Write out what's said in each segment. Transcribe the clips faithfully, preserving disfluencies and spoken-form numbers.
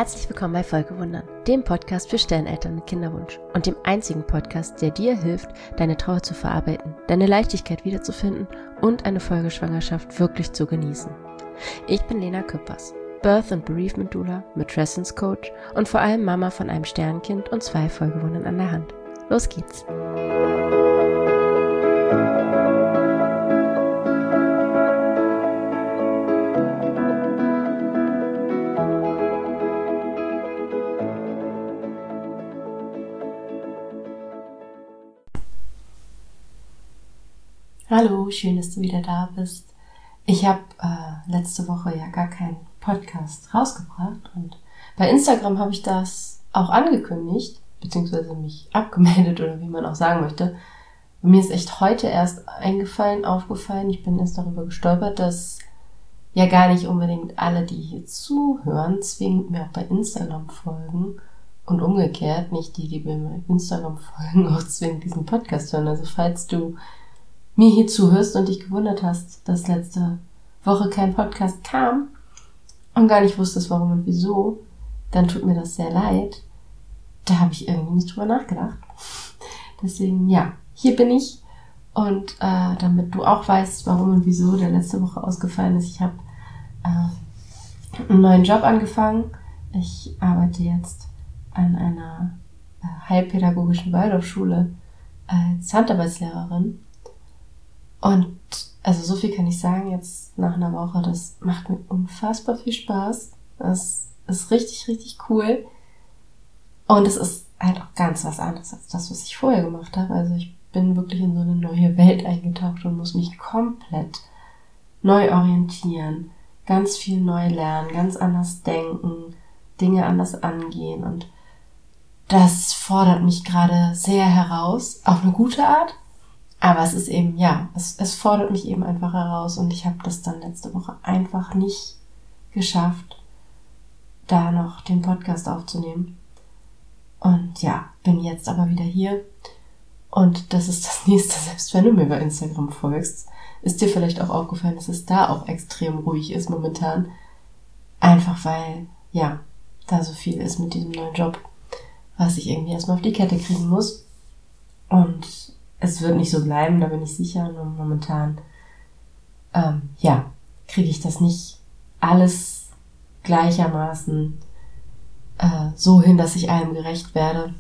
Herzlich willkommen bei Folgewundern, dem Podcast für Stelleneltern mit Kinderwunsch und dem einzigen Podcast, der dir hilft, deine Trauer zu verarbeiten, deine Leichtigkeit wiederzufinden und eine Folgeschwangerschaft wirklich zu genießen. Ich bin Lena Küppers, Birth- und Bereavement Doula, Matrescence Coach und vor allem Mama von einem Sternkind und zwei Folgewundern an der Hand. Los geht's! Hallo, schön, dass du wieder da bist. Ich habe äh, letzte Woche ja gar keinen Podcast rausgebracht und bei Instagram habe ich das auch angekündigt, beziehungsweise mich abgemeldet oder wie man auch sagen möchte. Und mir ist echt heute erst eingefallen, aufgefallen, ich bin erst darüber gestolpert, dass ja gar nicht unbedingt alle, die hier zuhören, zwingend mir auch bei Instagram folgen und umgekehrt, nicht die, die mir bei Instagram folgen, auch zwingend diesen Podcast hören. Also falls du mir hier zuhörst und dich gewundert hast, dass letzte Woche kein Podcast kam und gar nicht wusstest, warum und wieso, dann tut mir das sehr leid. Da habe ich irgendwie nicht drüber nachgedacht. Deswegen, ja, hier bin ich und äh, damit du auch weißt, warum und wieso der letzte Woche ausgefallen ist. Ich habe äh, einen neuen Job angefangen. Ich arbeite jetzt an einer äh, heilpädagogischen Waldorfschule als Handarbeitslehrerin. Und also so viel kann ich sagen jetzt nach einer Woche, das macht mir unfassbar viel Spaß. Das ist richtig, richtig cool. Und es ist halt auch ganz was anderes als das, was ich vorher gemacht habe. Also ich bin wirklich in so eine neue Welt eingetaucht und muss mich komplett neu orientieren, ganz viel neu lernen, ganz anders denken, Dinge anders angehen. Und das fordert mich gerade sehr heraus, auf eine gute Art. Aber es ist eben, ja, es, es fordert mich eben einfach heraus und ich habe das dann letzte Woche einfach nicht geschafft, da noch den Podcast aufzunehmen. Und ja, bin jetzt aber wieder hier und das ist das nächste, selbst wenn du mir bei Instagram folgst, ist dir vielleicht auch aufgefallen, dass es da auch extrem ruhig ist momentan. Einfach weil, ja, da so viel ist mit diesem neuen Job, was ich irgendwie erstmal auf die Kette kriegen muss. Und es wird nicht so bleiben, da bin ich sicher. Nur momentan, ähm, ja, kriege ich das nicht alles gleichermaßen äh, so hin, dass ich allem gerecht werde.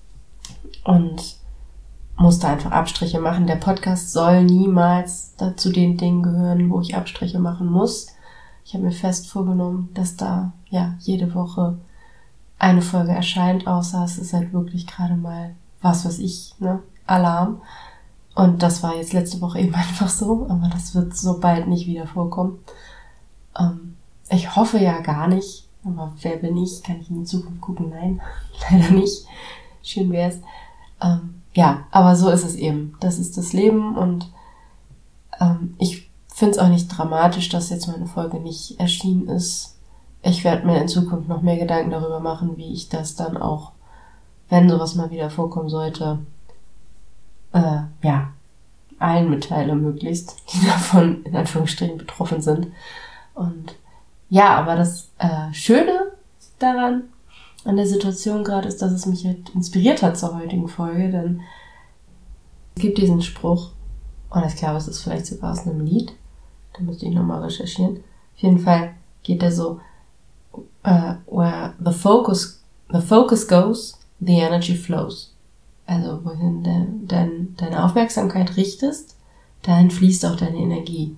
Und muss da einfach Abstriche machen. Der Podcast soll niemals zu den Dingen gehören, wo ich Abstriche machen muss. Ich habe mir fest vorgenommen, dass da ja jede Woche eine Folge erscheint, außer es ist halt wirklich gerade mal was, was ich, ne, Alarm. Und das war jetzt letzte Woche eben einfach so, aber das wird so bald nicht wieder vorkommen. Ähm, ich hoffe ja gar nicht, aber wer bin ich? Kann ich in die Zukunft gucken? Nein, leider nicht. Schön wär's. Ähm, ja, aber so ist es eben. Das ist das Leben und ähm, ich finde es auch nicht dramatisch, dass jetzt meine Folge nicht erschienen ist. Ich werde mir in Zukunft noch mehr Gedanken darüber machen, wie ich das dann auch, wenn sowas mal wieder vorkommen sollte, äh, ja, allen mitteile möglichst, die davon in Anführungsstrichen betroffen sind. Und ja, aber das äh, Schöne daran, an der Situation gerade, ist, dass es mich halt inspiriert hat zur heutigen Folge, denn es gibt diesen Spruch, und ich glaube, es ist vielleicht sogar aus einem Lied, da müsste ich nochmal recherchieren. Auf jeden Fall geht der so, uh, where the focus, the focus goes, the energy flows. Also wohin de, de, deine Aufmerksamkeit richtest, dahin fließt auch deine Energie.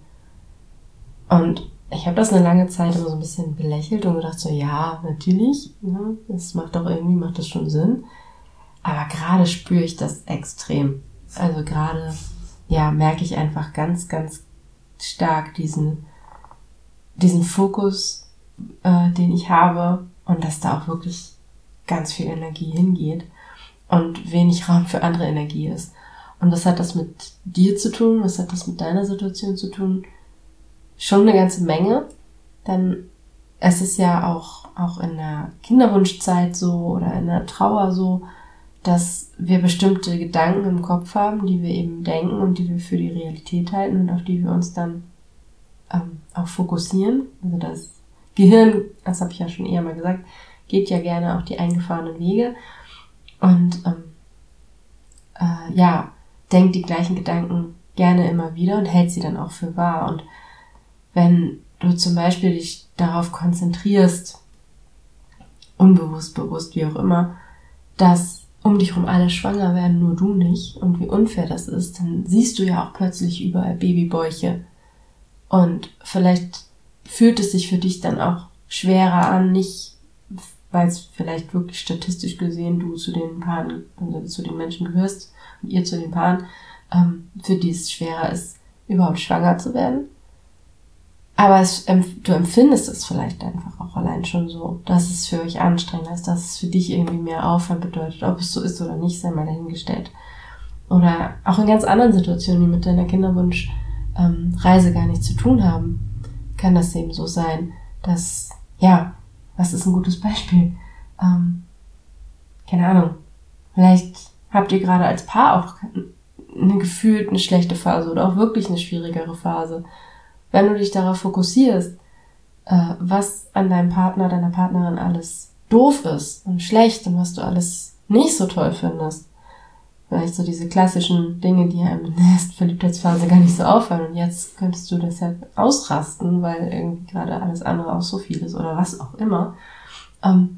Und ich habe das eine lange Zeit immer so ein bisschen belächelt und gedacht so, ja, natürlich, ne, das macht doch irgendwie, macht das schon Sinn. Aber gerade spüre ich das extrem. Also gerade, ja, merke ich einfach ganz, ganz stark diesen, diesen Fokus, äh, den ich habe und dass da auch wirklich ganz viel Energie hingeht. Und wenig Raum für andere Energie ist. Und was hat das mit dir zu tun? Was hat das mit deiner Situation zu tun? Schon eine ganze Menge. Denn es ist ja auch, auch in der Kinderwunschzeit so oder in der Trauer so, dass wir bestimmte Gedanken im Kopf haben, die wir eben denken und die wir für die Realität halten und auf die wir uns dann ähm, auch fokussieren. Also das Gehirn, das habe ich ja schon eher mal gesagt, geht ja gerne auch die eingefahrenen Wege und ähm, äh, ja, denkt die gleichen Gedanken gerne immer wieder und hält sie dann auch für wahr. Und wenn du zum Beispiel dich darauf konzentrierst, unbewusst, bewusst, wie auch immer, dass um dich herum alle schwanger werden, nur du nicht, und wie unfair das ist, dann siehst du ja auch plötzlich überall Babybäuche. Und vielleicht fühlt es sich für dich dann auch schwerer an, nicht, weil es vielleicht wirklich statistisch gesehen du zu den Paaren, also zu den Menschen gehörst und ihr zu den Paaren, ähm, für die es schwerer ist, überhaupt schwanger zu werden. Aber es, du empfindest es vielleicht einfach auch allein schon so, dass es für euch anstrengender ist, dass es für dich irgendwie mehr Aufwand bedeutet. Ob es so ist oder nicht, sei mal dahingestellt. Oder auch in ganz anderen Situationen, die mit deiner Kinderwunschreise ähm, gar nichts zu tun haben, kann das eben so sein, dass, ja, was ist ein gutes Beispiel? Ähm, keine Ahnung, vielleicht habt ihr gerade als Paar auch eine gefühlt eine schlechte Phase oder auch wirklich eine schwierigere Phase. Wenn du dich darauf fokussierst, äh, was an deinem Partner, deiner Partnerin alles doof ist und schlecht und was du alles nicht so toll findest, vielleicht so diese klassischen Dinge, die einem in der ersten Verliebtheitsphase gar nicht so auffallen und jetzt könntest du deshalb ausrasten, weil irgendwie gerade alles andere auch so viel ist oder was auch immer. Ähm,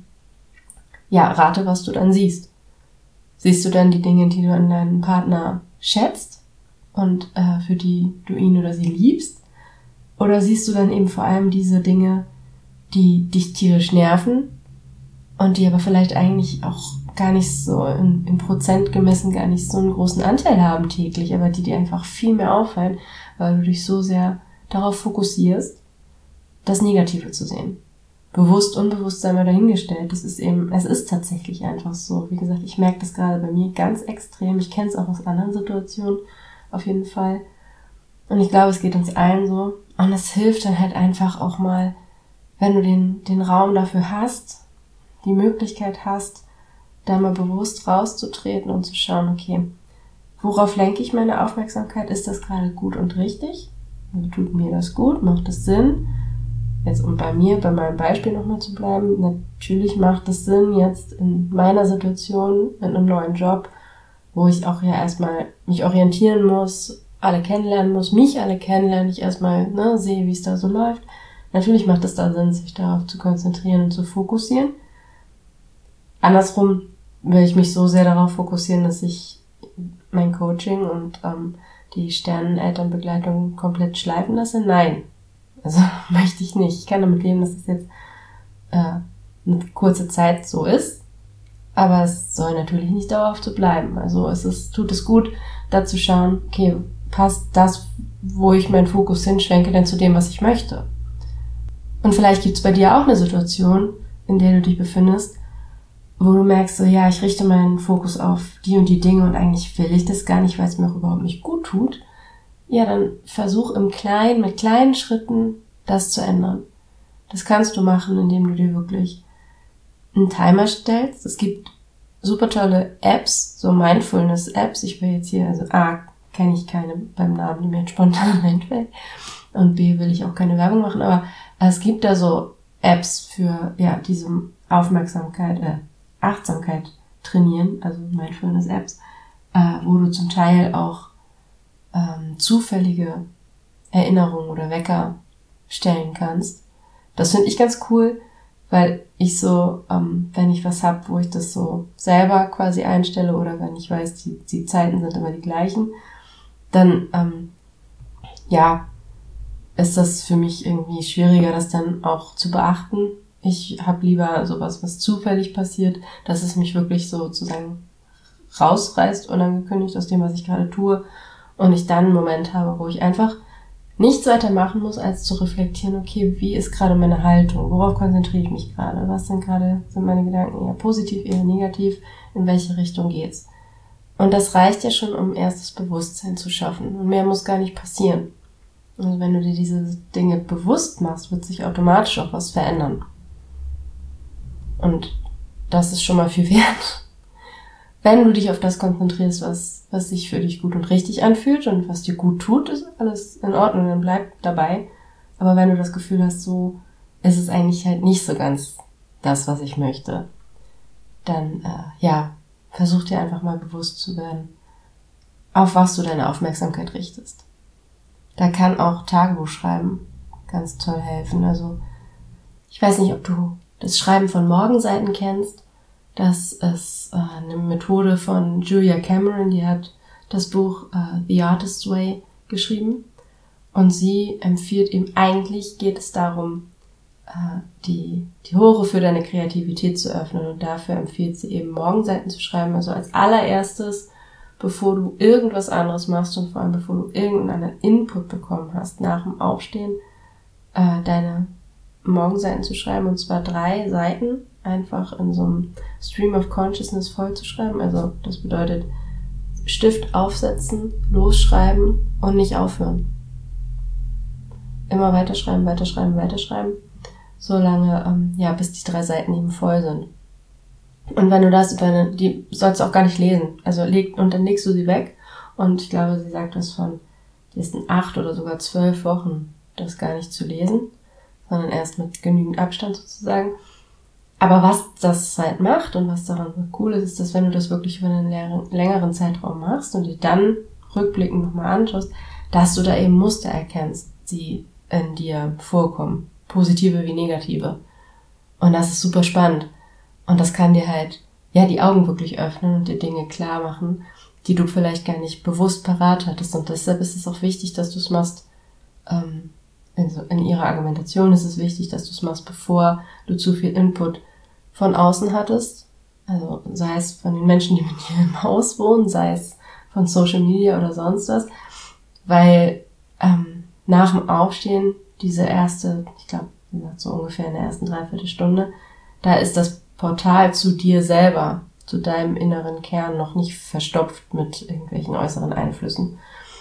ja, rate, was du dann siehst. Siehst du dann die Dinge, die du an deinem Partner schätzt und äh, für die du ihn oder sie liebst? Oder siehst du dann eben vor allem diese Dinge, die dich tierisch nerven und die aber vielleicht eigentlich auch gar nicht so in, in Prozent gemessen gar nicht so einen großen Anteil haben täglich, aber die dir einfach viel mehr auffallen, weil du dich so sehr darauf fokussierst, das Negative zu sehen. Bewusst, unbewusst sei mal dahingestellt. Das ist eben, es ist tatsächlich einfach so. Wie gesagt, ich merke das gerade bei mir ganz extrem. Ich kenne es auch aus anderen Situationen auf jeden Fall. Und ich glaube, es geht uns allen so. Und es hilft dann halt einfach auch mal, wenn du den, den Raum dafür hast, die Möglichkeit hast, da mal bewusst rauszutreten und zu schauen, okay, worauf lenke ich meine Aufmerksamkeit? Ist das gerade gut und richtig? Also tut mir das gut? Macht das Sinn? Jetzt, um bei mir, bei meinem Beispiel nochmal zu bleiben, natürlich macht es Sinn, jetzt in meiner Situation, in einem neuen Job, wo ich auch ja erstmal mich orientieren muss, alle kennenlernen muss, mich alle kennenlernen, ich erstmal ne, sehe, wie es da so läuft. Natürlich macht es da Sinn, sich darauf zu konzentrieren und zu fokussieren. Andersrum will ich mich so sehr darauf fokussieren, dass ich mein Coaching und ähm, die Sternenelternbegleitung komplett schleifen lasse. Nein, also möchte ich nicht. Ich kann damit leben, dass es jetzt äh, eine kurze Zeit so ist, aber es soll natürlich nicht dauerhaft so bleiben. Also es ist, tut es gut, da zu schauen, okay, passt das, wo ich meinen Fokus hinschwenke, denn zu dem, was ich möchte. Und vielleicht gibt es bei dir auch eine Situation, in der du dich befindest, wo du merkst, so ja, ich richte meinen Fokus auf die und die Dinge und eigentlich will ich das gar nicht, weil es mir auch überhaupt nicht gut tut. Ja, dann versuch im Kleinen, mit kleinen Schritten das zu ändern. Das kannst du machen, indem du dir wirklich einen Timer stellst. Es gibt super tolle Apps, so Mindfulness-Apps. Ich will jetzt hier, also A, kenne ich keine beim Namen, die mir jetzt spontan einfällt. Und B, will ich auch keine Werbung machen, aber es gibt da so Apps für, ja, diese Aufmerksamkeit, äh, Achtsamkeit trainieren, also Mindfulness-Apps, äh, wo du zum Teil auch ähm, zufällige Erinnerungen oder Wecker stellen kannst. Das finde ich ganz cool, weil ich so, ähm, wenn ich was hab, wo ich das so selber quasi einstelle oder wenn ich weiß, die, die Zeiten sind immer die gleichen, dann, ähm, ja, ist das für mich irgendwie schwieriger, das dann auch zu beachten. Ich habe lieber sowas, was zufällig passiert, dass es mich wirklich sozusagen rausreißt, unangekündigt aus dem, was ich gerade tue und ich dann einen Moment habe, wo ich einfach nichts weiter machen muss, als zu reflektieren, okay, wie ist gerade meine Haltung, worauf konzentriere ich mich gerade, was sind gerade, sind meine Gedanken eher positiv, eher negativ, in welche Richtung geht's. Und das reicht ja schon, um erstes Bewusstsein zu schaffen und mehr muss gar nicht passieren. Also wenn du dir diese Dinge bewusst machst, wird sich automatisch auch was verändern. Und das ist schon mal viel wert. Wenn du dich auf das konzentrierst, was, was sich für dich gut und richtig anfühlt und was dir gut tut, ist alles in Ordnung, dann bleib dabei. Aber wenn du das Gefühl hast, so ist es eigentlich halt nicht so ganz das, was ich möchte, dann, äh, ja, versuch dir einfach mal bewusst zu werden, auf was du deine Aufmerksamkeit richtest. Da kann auch Tagebuch schreiben ganz toll helfen. Also, ich weiß nicht, ob du das Schreiben von Morgenseiten kennst. Das ist äh, eine Methode von Julia Cameron, die hat das Buch äh, The Artist's Way geschrieben. Und sie empfiehlt eben, eigentlich geht es darum, äh, die, die Tore für deine Kreativität zu öffnen. Und dafür empfiehlt sie eben, Morgenseiten zu schreiben. Also als allererstes, bevor du irgendwas anderes machst und vor allem bevor du irgendeinen Input bekommen hast, nach dem Aufstehen, äh, deine Morgenseiten zu schreiben. Und zwar drei Seiten einfach in so einem Stream of Consciousness voll zu schreiben. Also das bedeutet, Stift aufsetzen, losschreiben und nicht aufhören. Immer weiterschreiben, weiterschreiben, weiterschreiben, solange, ähm, ja, bis die drei Seiten eben voll sind. Und wenn du das über eine, die sollst du auch gar nicht lesen, also leg, und dann legst du sie weg. Und ich glaube, sie sagt was von, die ist in acht oder sogar zwölf Wochen, das gar nicht zu lesen, sondern erst mit genügend Abstand sozusagen. Aber was das halt macht und was daran so cool ist, ist, dass wenn du das wirklich über einen längeren Zeitraum machst und dir dann rückblickend nochmal anschaust, dass du da eben Muster erkennst, die in dir vorkommen. Positive wie negative. Und das ist super spannend. Und das kann dir halt, ja, die Augen wirklich öffnen und dir Dinge klar machen, die du vielleicht gar nicht bewusst parat hattest. Und deshalb ist es auch wichtig, dass du es machst, ähm, in, so, in ihrer Argumentation ist es wichtig, dass du es machst, bevor du zu viel Input von außen hattest. Also sei es von den Menschen, die mit dir im Haus wohnen, sei es von Social Media oder sonst was. Weil ähm, nach dem Aufstehen, diese erste, ich glaube, wie gesagt, so ungefähr in der ersten Dreiviertelstunde, da ist das Portal zu dir selber, zu deinem inneren Kern noch nicht verstopft mit irgendwelchen äußeren Einflüssen.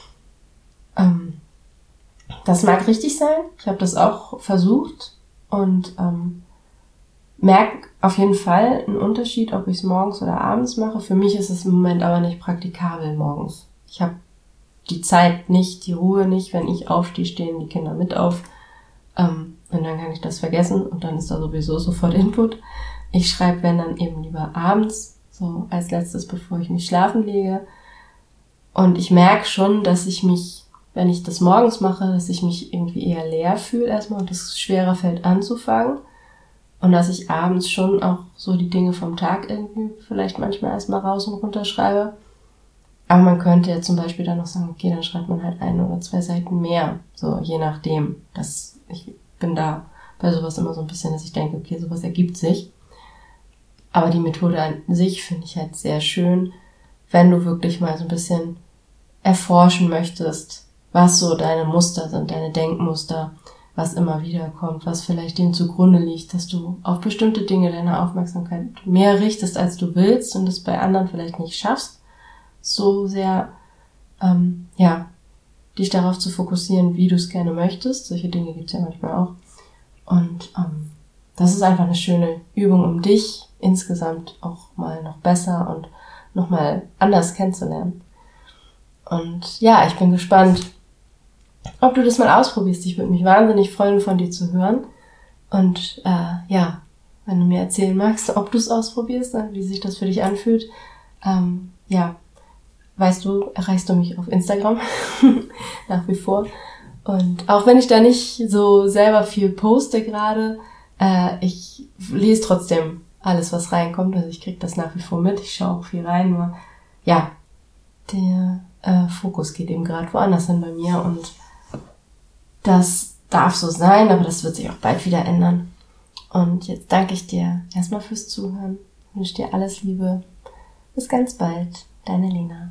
Ähm, das mag richtig sein. Ich habe das auch versucht und ähm, merke auf jeden Fall einen Unterschied, ob ich es morgens oder abends mache. Für mich ist es im Moment aber nicht praktikabel morgens. Ich habe die Zeit nicht, die Ruhe nicht. Wenn ich aufstehe, stehen die Kinder mit auf. Ähm, und dann kann ich das vergessen und dann ist da sowieso sofort Input. Ich schreibe, wenn dann eben lieber abends, so als letztes, bevor ich mich schlafen lege. Und ich merke schon, dass ich mich, wenn ich das morgens mache, dass ich mich irgendwie eher leer fühle erstmal und es schwerer fällt anzufangen. Und dass ich abends schon auch so die Dinge vom Tag irgendwie vielleicht manchmal erstmal raus und runter schreibe. Aber man könnte ja zum Beispiel dann noch sagen, okay, dann schreibt man halt ein oder zwei Seiten mehr. So, je nachdem. Das, ich bin da bei sowas immer so ein bisschen, dass ich denke, okay, sowas ergibt sich. Aber die Methode an sich finde ich halt sehr schön, wenn du wirklich mal so ein bisschen erforschen möchtest, was so deine Muster sind, deine Denkmuster, was immer wieder kommt, was vielleicht dem zugrunde liegt, dass du auf bestimmte Dinge deine Aufmerksamkeit mehr richtest, als du willst und es bei anderen vielleicht nicht schaffst, so sehr, ähm, ja, dich darauf zu fokussieren, wie du es gerne möchtest. Solche Dinge gibt es ja manchmal auch. Und ähm, das ist einfach eine schöne Übung, um dich insgesamt auch mal noch besser und noch mal anders kennenzulernen. Und ja, ich bin gespannt, ob du das mal ausprobierst. Ich würde mich wahnsinnig freuen, von dir zu hören. Und äh, ja, wenn du mir erzählen magst, ob du es ausprobierst, wie sich das für dich anfühlt, ähm, ja, weißt du, erreichst du mich auf Instagram nach wie vor. Und auch wenn ich da nicht so selber viel poste gerade, äh, ich lese trotzdem alles, was reinkommt. Also ich krieg das nach wie vor mit. Ich schaue auch viel rein, nur ja, der äh, Fokus geht eben gerade woanders hin bei mir und das darf so sein, aber das wird sich auch bald wieder ändern. Und jetzt danke ich dir erstmal fürs Zuhören. Ich wünsche dir alles Liebe. Bis ganz bald. Deine Lena.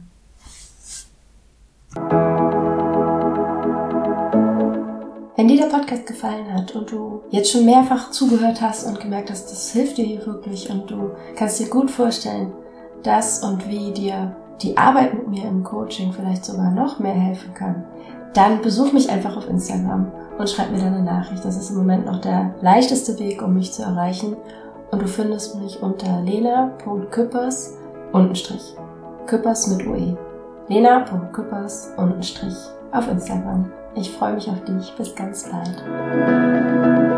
Wenn dir der Podcast gefallen hat und du jetzt schon mehrfach zugehört hast und gemerkt hast, das hilft dir hier wirklich und du kannst dir gut vorstellen, dass und wie dir die Arbeit mit mir im Coaching vielleicht sogar noch mehr helfen kann, dann besuch mich einfach auf Instagram und schreib mir dann eine Nachricht. Das ist im Moment noch der leichteste Weg, um mich zu erreichen. Und du findest mich unter lena punkt küppers untenstrich. Küppers mit U E. lena punkt küppers untenstrich auf Instagram. Ich freue mich auf dich. Bis ganz bald.